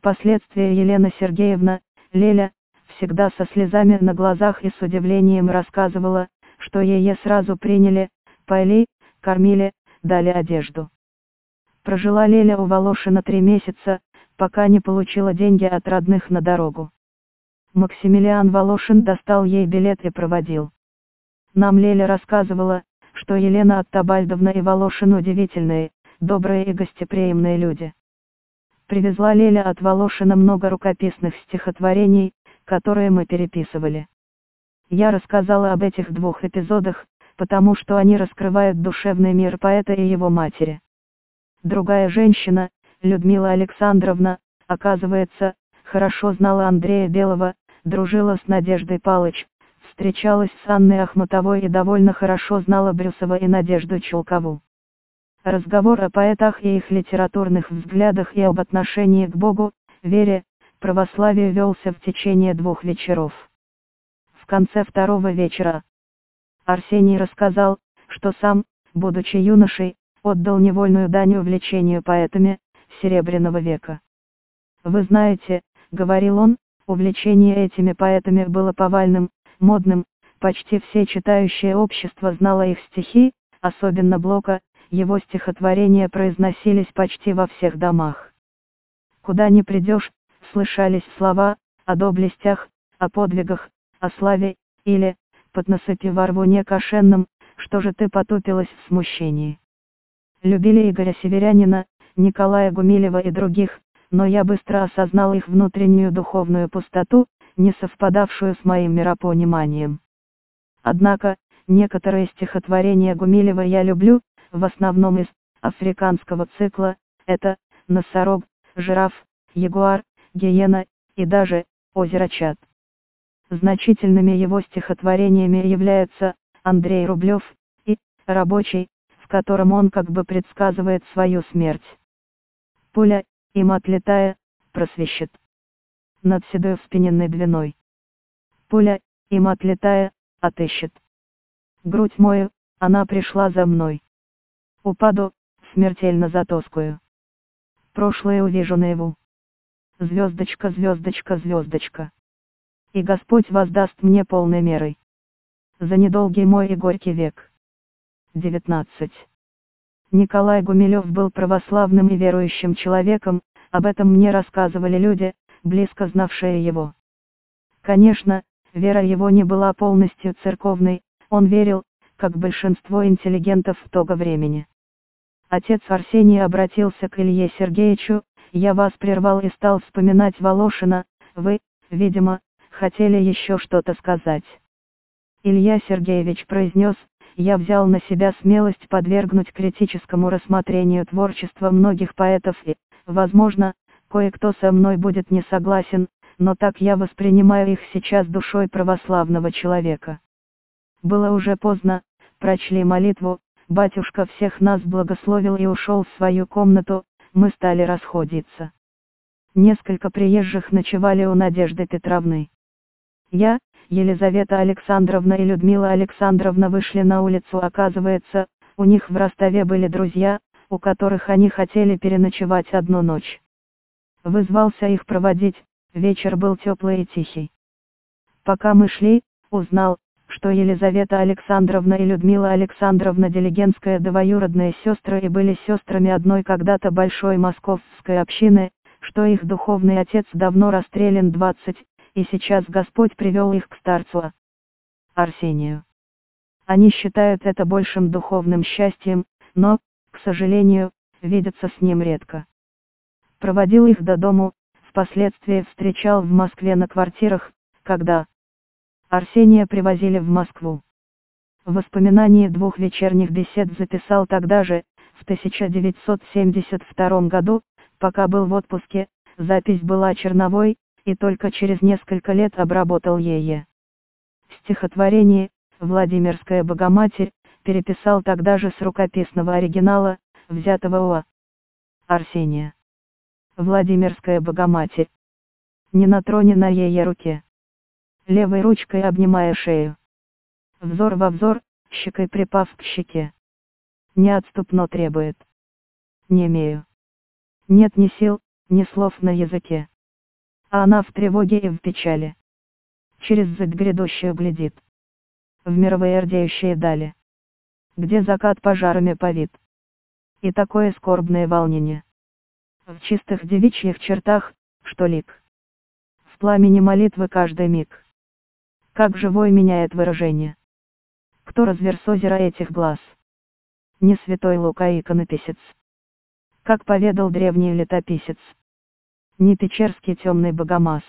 Впоследствии Елена Сергеевна, Леля, всегда со слезами на глазах и с удивлением рассказывала, что ее сразу приняли, поили, кормили, дали одежду. Прожила Леля у Волошина 3 месяца, пока не получила деньги от родных на дорогу. Максимилиан Волошин достал ей билет и проводил. Нам Леля рассказывала, что Елена Оттабальдовна и Волошин удивительные, добрые и гостеприимные люди. Привезла Леля от Волошина много рукописных стихотворений, которые мы переписывали. Я рассказала об этих 2 эпизодах, потому что они раскрывают душевный мир поэта и его матери. Другая женщина, Людмила Александровна, оказывается, хорошо знала Андрея Белого, дружила с Надеждой Палыч, встречалась с Анной Ахматовой и довольно хорошо знала Брюсова и Надежду Чулкову. Разговор о поэтах и их литературных взглядах и об отношении к Богу, вере, православию велся в течение 2 вечеров. В конце 2-го вечера Арсений рассказал, что сам, будучи юношей, отдал невольную дань увлечению поэтами Серебряного века. «Вы знаете, — говорил он, — увлечение этими поэтами было повальным, модным, почти все читающее общество знало их стихи, особенно Блока, его стихотворения произносились почти во всех домах. Куда ни придешь, слышались слова о доблестях, о подвигах, о славе, или, под насыпи во рвуне кошенном, что же ты потупилась в смущении». Любили Игоря Северянина, Николая Гумилева и других, но я быстро осознал их внутреннюю духовную пустоту, не совпадавшую с моим миропониманием. Однако, некоторые стихотворения Гумилева я люблю, в основном из африканского цикла, это «Носорог», «Жираф», «Ягуар», «Гиена» и даже «Озеро Чад». Значительными его стихотворениями являются «Андрей Рублев» и «Рабочий», в котором он как бы предсказывает свою смерть. «Пуля, им отлетая, просвищет над седой вспененной двиной. Пуля, им отлетая, отыщет грудь мою, она пришла за мной. Упаду, смертельно затоскую. Прошлое увижу наяву. Звездочка, звездочка, звездочка. И Господь воздаст мне полной мерой за недолгий мой и горький век». 19. Николай Гумилев был православным и верующим человеком, об этом мне рассказывали люди, близко знавшие его. Конечно, вера его не была полностью церковной, он верил, как большинство интеллигентов того времени. Отец Арсений обратился к Илье Сергеевичу: «Я вас прервал и стал вспоминать Волошина, вы, видимо, хотели еще что-то сказать». Илья Сергеевич произнес: «Я взял на себя смелость подвергнуть критическому рассмотрению творчество многих поэтов и, возможно, кое-кто со мной будет не согласен, но так я воспринимаю их сейчас душой православного человека». Было уже поздно, прочли молитву, батюшка всех нас благословил и ушел в свою комнату, мы стали расходиться. Несколько приезжих ночевали у Надежды Петровны. Я, Елизавета Александровна и Людмила Александровна вышли на улицу. Оказывается, у них в Ростове были друзья, у которых они хотели переночевать одну ночь. Вызвался их проводить, вечер был теплый и тихий. Пока мы шли, узнал, что Елизавета Александровна и Людмила Александровна Делегенская двоюродные сестры и были сестрами одной когда-то большой московской общины, что их духовный отец давно расстрелян 20, и сейчас Господь привел их к старцу Арсению. Они считают это большим духовным счастьем, но, к сожалению, видятся с ним редко. Проводил их до дому, впоследствии встречал в Москве на квартирах, когда Арсения привозили в Москву. В воспоминании 2 вечерних бесед записал тогда же, в 1972 году, пока был в отпуске, запись была черновой, и только через несколько лет обработал ее. Стихотворение «Владимирская Богоматерь» переписал тогда же с рукописного оригинала, взятого у Арсения. «Владимирская Богоматерь. Не на троне, на ее руке. Левой ручкой обнимая шею. Взор во взор, щекой припав к щеке. Неотступно требует. Не имею. Нет ни сил, ни слов на языке. А она в тревоге и в печали. Через зыбь грядущую глядит. В мировые рдеющие дали. Где закат пожарами повит. И такое скорбное волнение. В чистых девичьих чертах, что лик. В пламени молитвы каждый миг. Как живой меняет выражение. Кто разверз озера этих глаз? Не святой Лука иконописец. Как поведал древний летописец. Не печерский темный богомаз.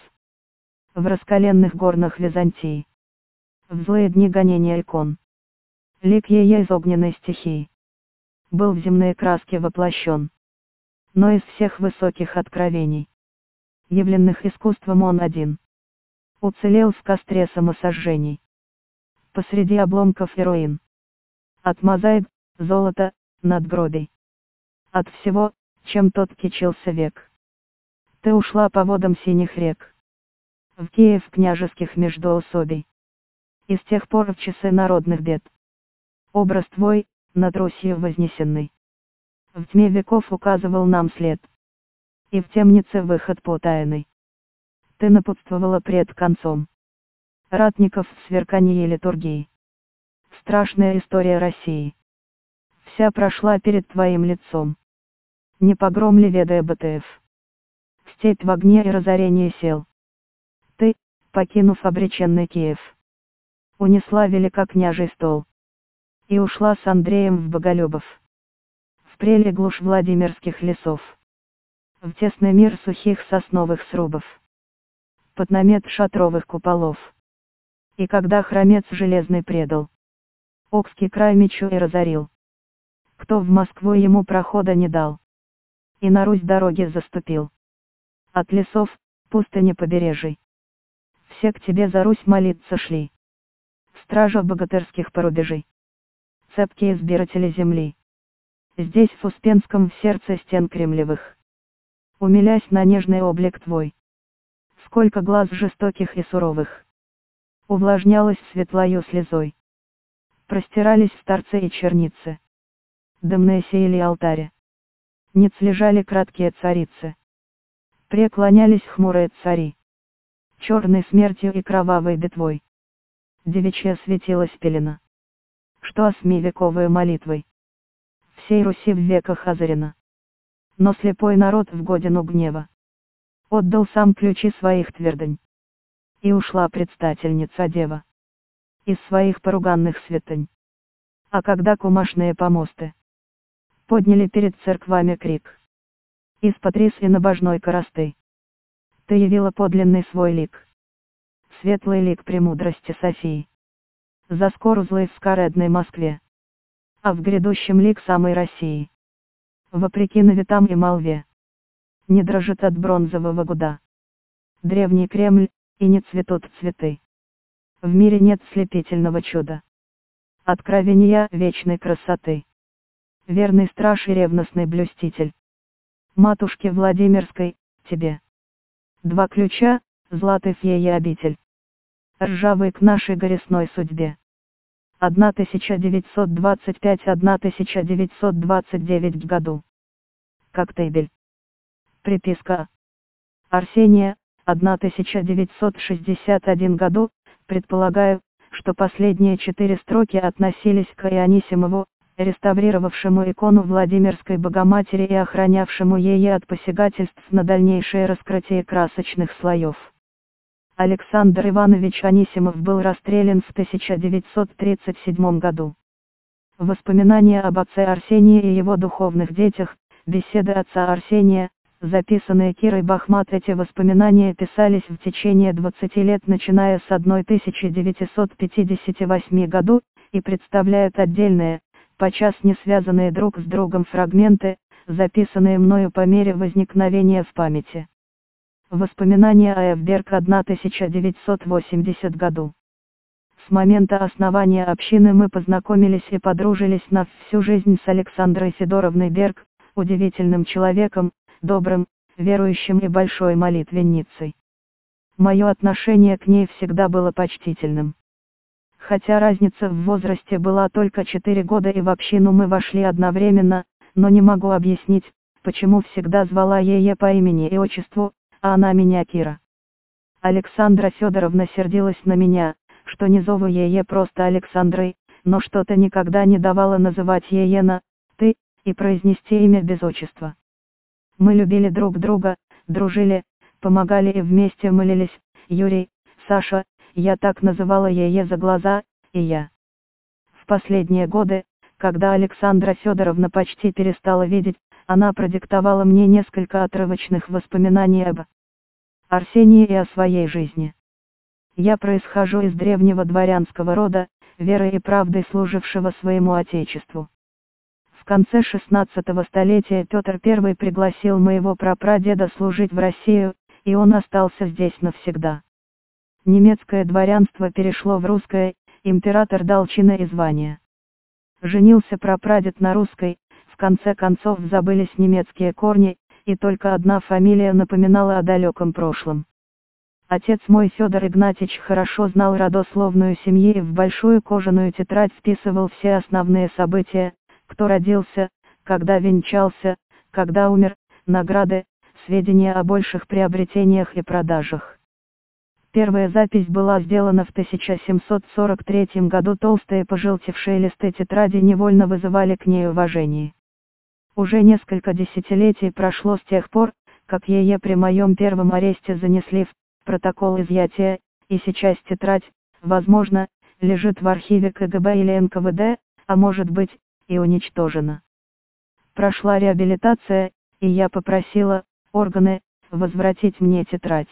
В раскаленных горных Византии. В злые дни гонения икон. Лик ее из огненной стихии. Был в земные краски воплощен. Но из всех высоких откровений, явленных искусством, он один. Уцелел в костре самосожжений. Посреди обломков и руин. От мозаик, золота, надгробий. От всего, чем тот кичился век. Ты ушла по водам синих рек. В Киев княжеских междоусобий. И с тех пор в часы народных бед. Образ твой, над Русью вознесенный. В тьме веков указывал нам след. И в темнице выход потаенный. Ты напутствовала пред концом ратников в сверканье литургии. Страшная история России. Вся прошла перед твоим лицом. Не погром ли, ведая БТФ? В степь в огне и разорении сел. Ты, покинув обреченный Киев, унесла великокняжий стол. И ушла с Андреем в Боголюбов. В преле глушь Владимирских лесов. В тесный мир сухих сосновых срубов. Под намет шатровых куполов. И когда хромец железный предал Окский край мечу и разорил, кто в Москву ему прохода не дал, и на Русь дороги заступил. От лесов, пустыни побережий, все к тебе за Русь молиться шли. Стража богатырских порубежей, цепкие избиратели земли. Здесь в Успенском, в сердце стен кремлевых, умилясь на нежный облик твой, сколько глаз жестоких и суровых увлажнялось светлою слезой. Простирались старцы и черницы. Дымные сеяли алтари. Ниц лежали краткие царицы. Преклонялись хмурые цари. Черной смертью и кровавой битвой. Девичья светилась пелена. Что осьмивековой молитвой. Всей Руси в веках озарена. Но слепой народ в годину гнева отдал сам ключи своих твердынь. И ушла предстательница дева из своих поруганных святынь. А когда кумашные помосты подняли перед церквами крик из-под рис и набожной коросты, ты явила подлинный свой лик, светлый лик премудрости Софии, за скору злой в скаредной Москве, а в грядущем лик самой России, вопреки наветам и молве, не дрожит от бронзового гуда древний Кремль, и не цветут цветы. В мире нет слепительного чуда, откровения вечной красоты. Верный страж и ревностный блюститель матушке Владимирской, тебе. Два ключа, златый фея обитель. Ржавый к нашей горестной судьбе. 1925-1929 году. Коктебель. Приписка. Арсения, 1961 году, предполагаю, что последние 4 строки относились к Ионисимову, реставрировавшему икону Владимирской Богоматери и охранявшему ее от посягательств на дальнейшее раскрытие красочных слоев. Александр Иванович Анисимов был расстрелян в 1937 году. Воспоминания об отце Арсении и его духовных детях, беседы отца Арсения, записанные Кирой Бахмат. Эти воспоминания писались в течение 20 лет, начиная с 1958 году, и представляют отдельные, подчас не связанные друг с другом фрагменты, записанные мною по мере возникновения в памяти. Воспоминания о Эвберг 1980 году. С момента основания общины мы познакомились и подружились на всю жизнь с Александрой Федоровной Берг, удивительным человеком, добрым, верующим и большой молитвенницей. Мое отношение к ней всегда было почтительным. Хотя разница в возрасте была только 4 года и в общину мы вошли одновременно, но не могу объяснить, почему всегда звала ее по имени и отчеству, а она меня Кира. Александра Федоровна сердилась на меня, что не зову ее просто Александрой, но что-то никогда не давала называть ее на «ты» и произнести имя без отчества. Мы любили друг друга, дружили, помогали и вместе молились. Юрий, Саша, я так называла ее за глаза, и я. В последние годы, когда Александра Федоровна почти перестала видеть, она продиктовала мне несколько отрывочных воспоминаний об Арсении и о своей жизни. Я происхожу из древнего дворянского рода, верой и правдой служившего своему отечеству. В конце XVI столетия Петр I пригласил моего прапрадеда служить в Россию, и он остался здесь навсегда. Немецкое дворянство перешло в русское, император дал чины и звания. Женился прапрадед на русской, в конце концов забылись немецкие корни, и только одна фамилия напоминала о далеком прошлом. Отец мой Федор Игнатьевич хорошо знал родословную семьи и в большую кожаную тетрадь вписывал все основные события: кто родился, когда венчался, когда умер, награды, сведения о больших приобретениях и продажах. Первая запись была сделана в 1743 году. Толстые пожелтевшие листы тетради невольно вызывали к ней уважение. Уже несколько десятилетий прошло с тех пор, как ее при моем первом аресте занесли в протокол изъятия, и сейчас тетрадь, возможно, лежит в архиве КГБ или НКВД, а может быть, и уничтожена. Прошла реабилитация, и я попросила органы возвратить мне тетрадь.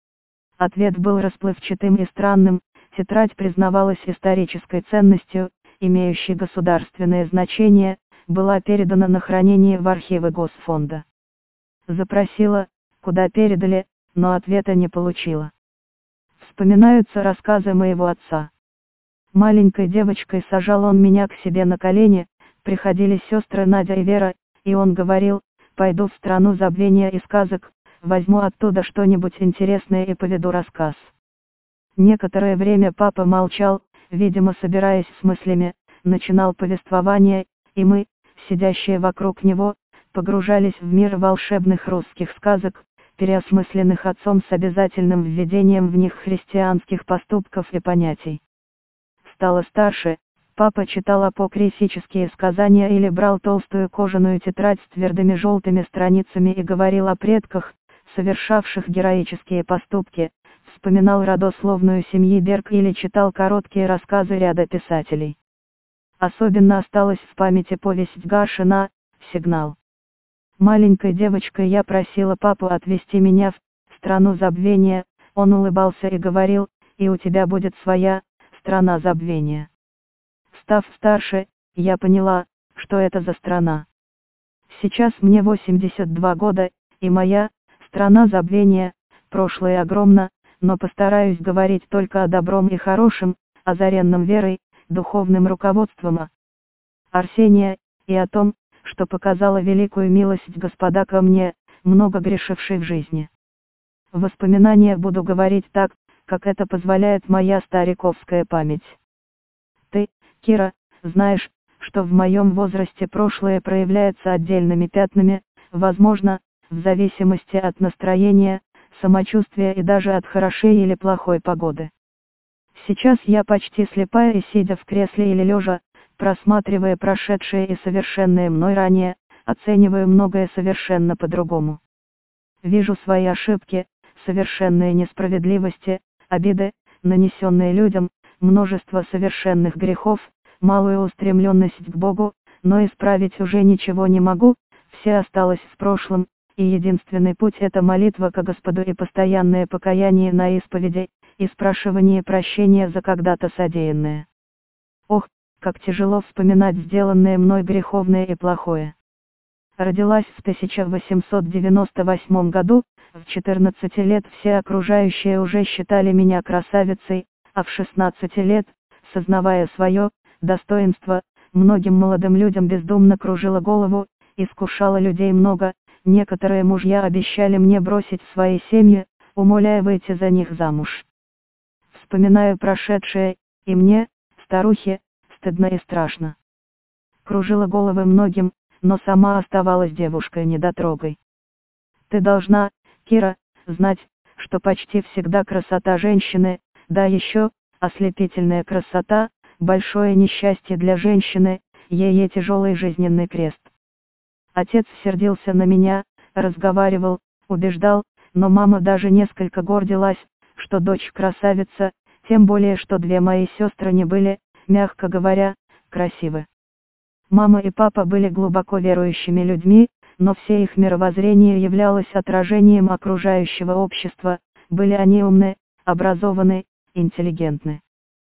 Ответ был расплывчатым и странным: тетрадь признавалась исторической ценностью, имеющей государственное значение, была передана на хранение в архивы Госфонда. Запросила, куда передали, но ответа не получила. Вспоминаются рассказы моего отца. Маленькой девочкой сажал он меня к себе на колени, приходили сестры Надя и Вера, и он говорил: пойду в страну забвения и сказок, возьму оттуда что-нибудь интересное и поведу рассказ. Некоторое время папа молчал, видимо собираясь с мыслями, начинал повествование, и мы, сидящие вокруг него, погружались в мир волшебных русских сказок, переосмысленных отцом с обязательным введением в них христианских поступков и понятий. Стало старше, папа читал апокрифические сказания или брал толстую кожаную тетрадь с твердыми желтыми страницами и говорил о предках, совершавших героические поступки, вспоминал родословную семьи Берг или читал короткие рассказы ряда писателей. Особенно осталась в памяти повесть Гаршина «Сигнал». Маленькой девочкой я просила папу отвезти меня в страну забвения, он улыбался и говорил: и у тебя будет своя страна забвения. Став старше, я поняла, что это за страна. Сейчас мне 82 года, и моя страна забвения, прошлое огромно, но постараюсь говорить только о добром и хорошем, озаренном верой, духовным руководством Арсения, и о том, что показала великую милость Господа ко мне, много грешившей в жизни. Воспоминания буду говорить так, как это позволяет моя стариковская память. Ты, Кира, знаешь, что в моем возрасте прошлое проявляется отдельными пятнами, возможно, в зависимости от настроения, самочувствия и даже от хорошей или плохой погоды. Сейчас я почти слепая и, сидя в кресле или лежа, просматривая прошедшее и совершенное мной ранее, оцениваю многое совершенно по-другому. Вижу свои ошибки, совершенные несправедливости, обиды, нанесенные людям, множество совершенных грехов, малую устремленность к Богу, но исправить уже ничего не могу, все осталось в прошлом, и единственный путь — это молитва ко Господу и постоянное покаяние на исповеди, и спрашивание прощения за когда-то содеянное. Ох, как тяжело вспоминать сделанное мной греховное и плохое. Родилась в 1898 году, в 14 лет все окружающие уже считали меня красавицей, а в 16 лет, сознавая свое достоинство, многим молодым людям бездумно кружила голову, искушала людей много, некоторые мужья обещали мне бросить свои семьи, умоляя выйти за них замуж. Вспоминаю прошедшее, и мне, старухе, стыдно и страшно. Кружила головы многим, но сама оставалась девушкой-недотрогой. Ты должна, Кира, знать, что почти всегда красота женщины, да еще, ослепительная красота, большое несчастье для женщины, ей тяжелый жизненный крест. Отец сердился на меня, разговаривал, убеждал, но мама даже несколько гордилась, что дочь красавица, тем более что две мои сестры не были, мягко говоря, красивы. Мама и папа были глубоко верующими людьми, но все их мировоззрение являлось отражением окружающего общества, были они умны, образованы, интеллигентны.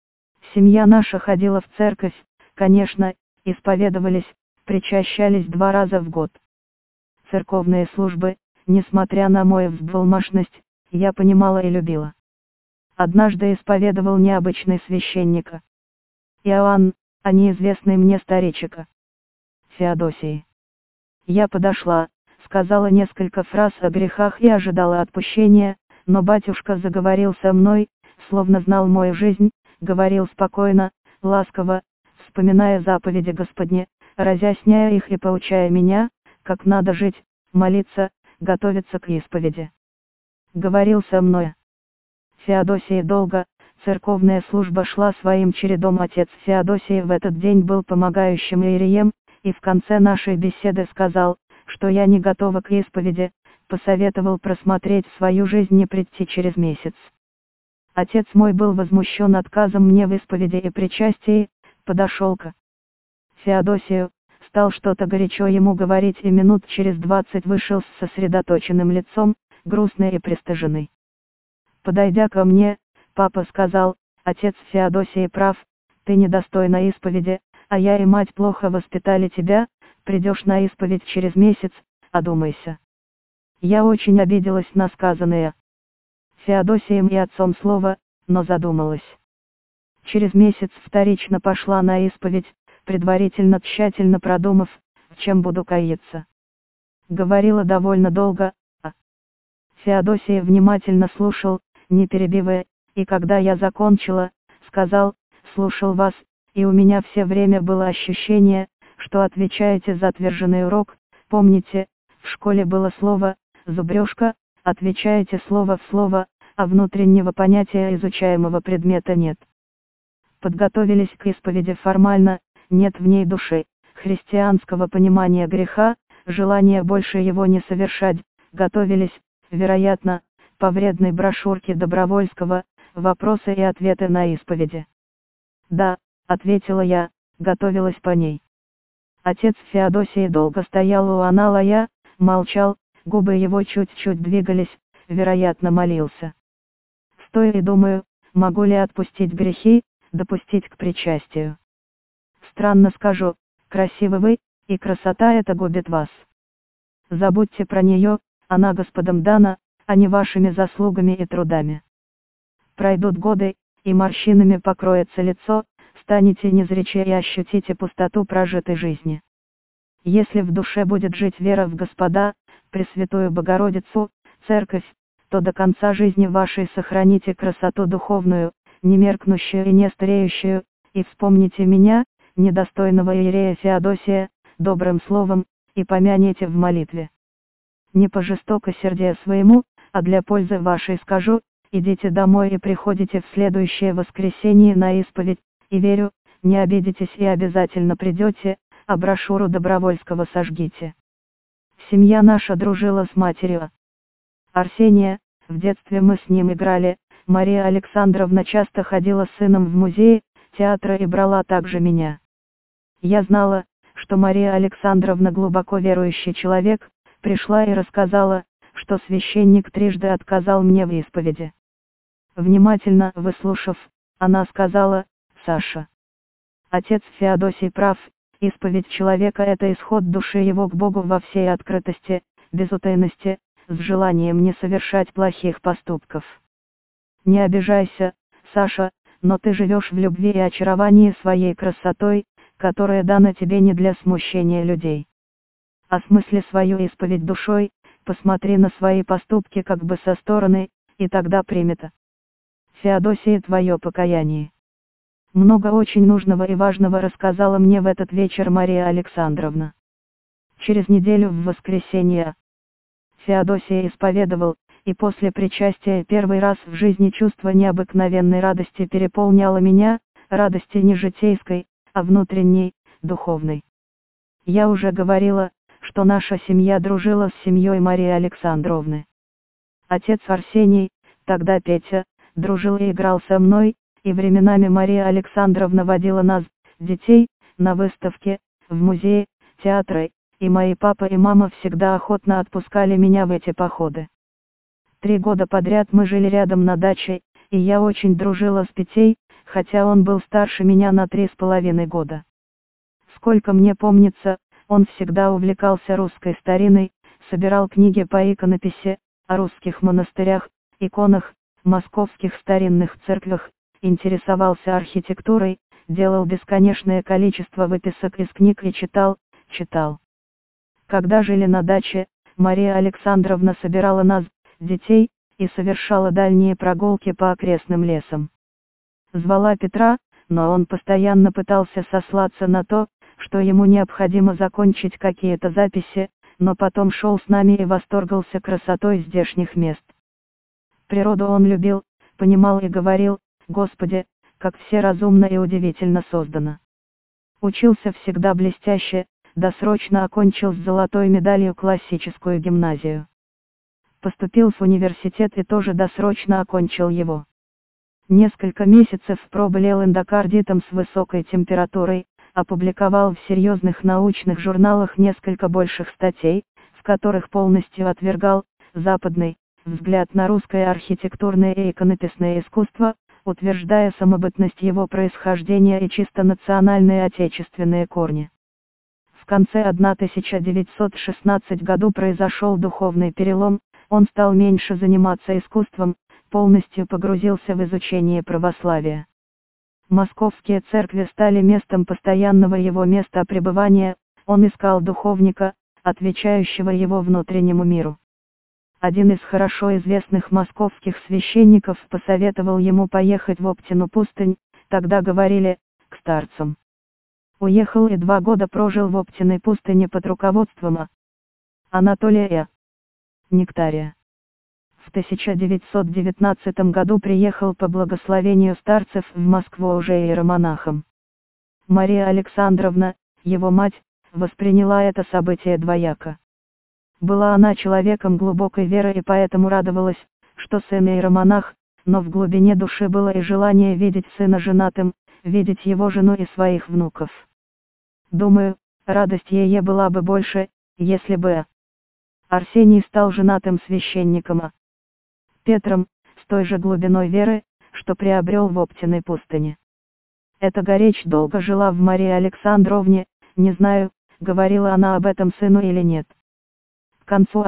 Семья наша ходила в церковь, конечно, исповедовались, причащались 2 раза в год. Церковные службы, несмотря на мою взбалмошность, я понимала и любила. Однажды исповедовал необычный священника. Иоанн, а неизвестный мне старичек. Феодосий. Я подошла, сказала несколько фраз о грехах и ожидала отпущения, но батюшка заговорил со мной, словно знал мою жизнь, говорил спокойно, ласково, вспоминая заповеди Господни, разъясняя их и поучая меня, как надо жить, молиться, готовиться к исповеди. Говорил со мной. Феодосий долго, церковная служба шла своим чередом. Отец Феодосий в этот день был помогающим иереем, и в конце нашей беседы сказал, что я не готова к исповеди, посоветовал просмотреть свою жизнь и прийти через месяц. Отец мой был возмущен отказом мне в исповеди и причастии, подошел к Феодосию, стал что-то горячо ему говорить и минут через 20 вышел с сосредоточенным лицом, грустный и пристыженный. Подойдя ко мне, папа сказал: отец Феодосий прав, ты недостойна исповеди, а я и мать плохо воспитали тебя, придешь на исповедь через месяц, одумайся. Я очень обиделась на сказанное Феодосием и отцом слово, но задумалась. Через месяц вторично пошла на исповедь, предварительно тщательно продумав, в чем буду каяться. Говорила довольно долго, а Феодосий внимательно слушал, не перебивая, и когда я закончила, сказал: слушал вас, и у меня все время было ощущение, что отвечаете за отверженный урок. Помните, в школе было слово «зубрежка», отвечаете слово в слово, а внутреннего понятия изучаемого предмета нет. Подготовились к исповеди формально, нет в ней души, христианского понимания греха, желания больше его не совершать, готовились, вероятно, по вредной брошюрке Добровольского, вопросы и ответы на исповеди. Да, ответила я, готовилась по ней. Отец Феодосий долго стоял у аналая, молчал, губы его чуть-чуть двигались, вероятно молился. Стою и думаю, могу ли отпустить грехи, допустить к причастию. Странно скажу, красивы вы, и красота эта губит вас. Забудьте про нее, она Господом дана, а не вашими заслугами и трудами. Пройдут годы, и морщинами покроется лицо, станете незрячи и ощутите пустоту прожитой жизни. Если в душе будет жить вера в Господа, Пресвятую Богородицу, Церковь, то до конца жизни вашей сохраните красоту духовную, немеркнущую и не стареющую, и вспомните меня, недостойного иерея Феодосия, добрым словом, и помяните в молитве. Не по жестокосердию своему, а для пользы вашей скажу: идите домой и приходите в следующее воскресенье на исповедь, и верю, не обидитесь и обязательно придете, а брошюру Добровольского сожгите. Семья наша дружила с матерью Арсения, в детстве мы с ним играли, Мария Александровна часто ходила с сыном в музей, театр и брала также меня. Я знала, что Мария Александровна глубоко верующий человек, пришла и рассказала, что священник трижды отказал мне в исповеди. Внимательно выслушав, она сказала: Саша, отец Феодосий прав, исповедь человека — это исход души его к Богу во всей открытости, без утайности, с желанием не совершать плохих поступков. Не обижайся, Саша, но ты живешь в любви и очаровании своей красотой, которая дана тебе не для смущения людей. Осмысли свою исповедь душой, посмотри на свои поступки как бы со стороны, и тогда примет Феодосия твое покаяние. Много очень нужного и важного рассказала мне в этот вечер Мария Александровна. Через неделю в воскресенье Феодосия исповедовал, и после причастия первый раз в жизни чувство необыкновенной радости переполняло меня, радости не житейской, а внутренней, духовной. Я уже говорила, что наша семья дружила с семьей Марии Александровны. Отец Арсений, тогда Петя, дружил и играл со мной, и временами Мария Александровна водила нас, детей, на выставки, в музеи, театры, и мои папа и мама всегда охотно отпускали меня в эти походы. 3 года подряд мы жили рядом на даче, и я очень дружила с Петей, хотя он был старше меня на 3,5 года. Сколько мне помнится, он всегда увлекался русской стариной, собирал книги по иконописи, о русских монастырях, иконах, московских старинных церквях, интересовался архитектурой, делал бесконечное количество выписок из книг и читал. Когда жили на даче, Мария Александровна собирала нас, детей, и совершала дальние прогулки по окрестным лесам. Звала Петра, но он постоянно пытался сослаться на то, что ему необходимо закончить какие-то записи, но потом шел с нами и восторгался красотой здешних мест. Природу он любил, понимал и говорил: «Господи, как все разумно и удивительно создано». Учился всегда блестяще, досрочно окончил с золотой медалью классическую гимназию. Поступил в университет и тоже досрочно окончил его. Несколько месяцев проболел эндокардитом с высокой температурой, опубликовал в серьезных научных журналах несколько больших статей, в которых полностью отвергал западный взгляд на русское архитектурное и иконописное искусство, утверждая самобытность его происхождения и чисто национальные отечественные корни. В конце 1916 году произошел духовный перелом, он стал меньше заниматься искусством, полностью погрузился в изучение православия. Московские церкви стали местом постоянного его места пребывания, он искал духовника, отвечающего его внутреннему миру. Один из хорошо известных московских священников посоветовал ему поехать в Оптину пустынь, тогда говорили, к старцам. Уехал и 2 года прожил в Оптиной пустыне под руководством Анатолия Нектария. В 1919 году приехал по благословению старцев в Москву уже иеромонахом. Мария Александровна, его мать, восприняла это событие двояко. Была она человеком глубокой веры и поэтому радовалась, что сын иеромонах, но в глубине души было и желание видеть сына женатым, видеть его жену и своих внуков. Думаю, радость ее была бы больше, если бы Арсений стал женатым священником Петром, с той же глубиной веры, что приобрел в Оптиной пустыне. Эта горечь долго жила в Марии Александровне, не знаю, говорила она об этом сыну или нет. К концу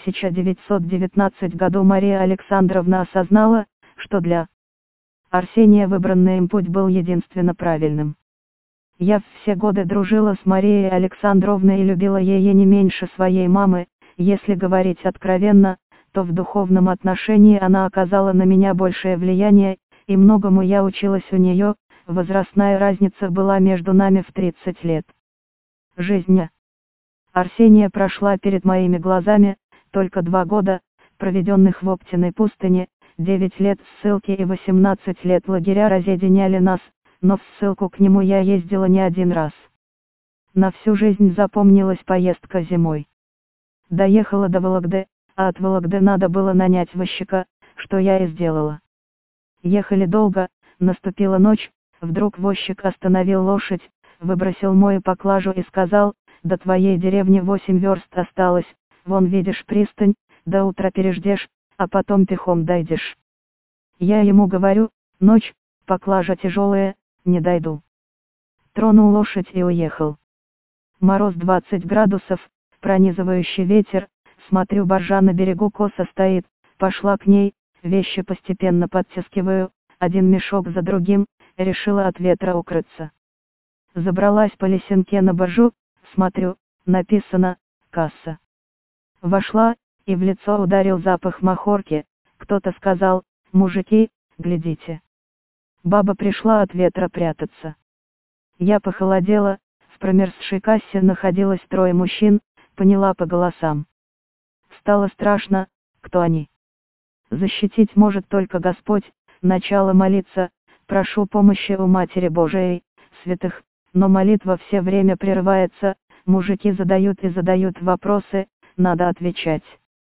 1919 году Мария Александровна осознала, что для Арсения выбранный им путь был единственно правильным. Я все годы дружила с Марией Александровной и любила ее не меньше своей мамы, если говорить откровенно, то в духовном отношении она оказала на меня большее влияние, и многому я училась у нее, возрастная разница была между нами в 30 лет. Жизнь Арсения прошла перед моими глазами, только 2 года, проведенных в Оптиной пустыне, 9 лет ссылки и 18 лет лагеря разъединяли нас, но в ссылку к нему я ездила не один раз. На всю жизнь запомнилась поездка зимой. Доехала до Вологды, а от Вологды надо было нанять возчика, что я и сделала. Ехали долго, наступила ночь, вдруг возчик остановил лошадь, выбросил мою поклажу и сказал: «До твоей деревни 8 верст осталось, вон видишь пристань, до утра переждешь, а потом пешком дойдешь». Я ему говорю: «Ночь, поклажа тяжелая, не дойду». Тронул лошадь и уехал. Мороз 20 градусов, пронизывающий ветер, смотрю, баржа на берегу косо стоит, пошла к ней, вещи постепенно подтаскиваю, один мешок за другим, решила от ветра укрыться. Забралась по лесенке на баржу, смотрю, написано «Касса». Вошла, и в лицо ударил запах махорки, кто-то сказал: «Мужики, глядите». Баба пришла от ветра прятаться. Я похолодела, в промерзшей кассе находилось 3 мужчин, поняла по голосам. Стало страшно, кто они. Защитить может только Господь, начала молиться, прошу помощи у Матери Божией, святых, но молитва все время прерывается, мужики задают и задают вопросы, надо отвечать.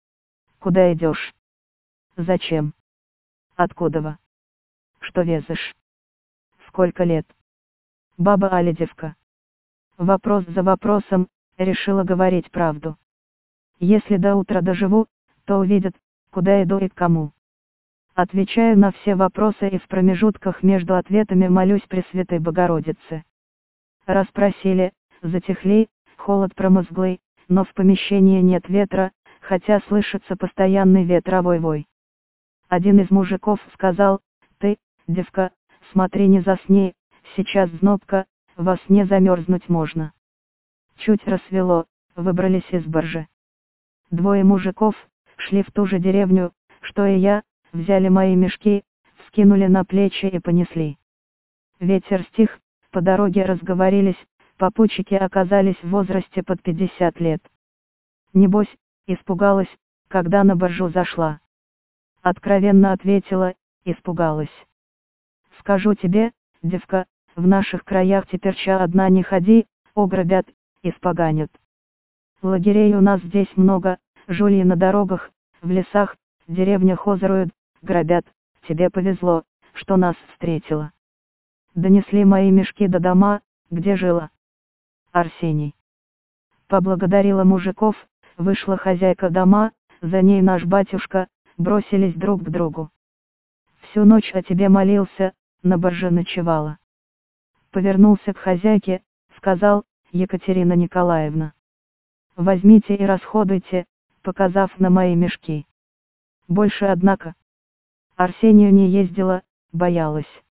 Куда идешь? Зачем? Откуда вы? Что везешь? Сколько лет? Баба али девка? Вопрос за вопросом, решила говорить правду. Если до утра доживу, то увидят, куда иду и к кому. Отвечаю на все вопросы и в промежутках между ответами молюсь Пресвятой Богородице. Расспросили, затихли, холод промозглый, но в помещении нет ветра, хотя слышится постоянный ветровой вой. Один из мужиков сказал: «Ты, девка, смотри не засни, сейчас знобка, во сне замерзнуть можно». Чуть рассвело, выбрались из баржи. Двое мужиков, шли в ту же деревню, что и я, взяли мои мешки, скинули на плечи и понесли. Ветер стих, по дороге разговорились, попутчики оказались в возрасте под 50 лет. Небось, испугалась, когда на баржу зашла. Откровенно ответила, испугалась. Скажу тебе, девка, в наших краях теперча одна не ходи, ограбят, испоганят. Лагерей у нас здесь много, жульи на дорогах, в лесах, в деревнях озоруют, грабят, тебе повезло, что нас встретила. Донесли мои мешки до дома, где жила Арсений. Поблагодарила мужиков, вышла хозяйка дома, за ней наш батюшка, бросились друг к другу. Всю ночь о тебе молился, на барже ночевала. Повернулся к хозяйке, сказал: Екатерина Николаевна, возьмите и расходуйте, показав на мои мешки. Больше однако Арсению не ездила, боялась.